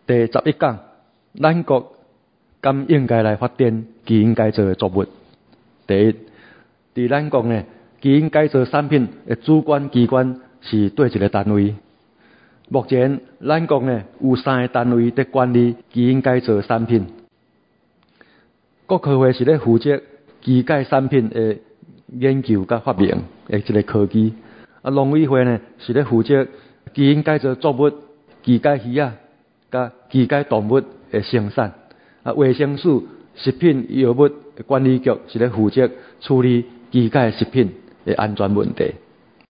第11讲，咱国敢应该来发展基因改造的作物。第一，伫咱国呢，基因改造产品的主管机关是对一个单位。目前，咱国呢有3个单位在管理基因改造产品。国科会是咧负责基改产品的研究甲发明的一个科技，农委会呢是咧负责基因改造作物、基改鱼仔甲基改动物的生产。卫生署食品药物管理局是咧负责处理基改食品的安全问题。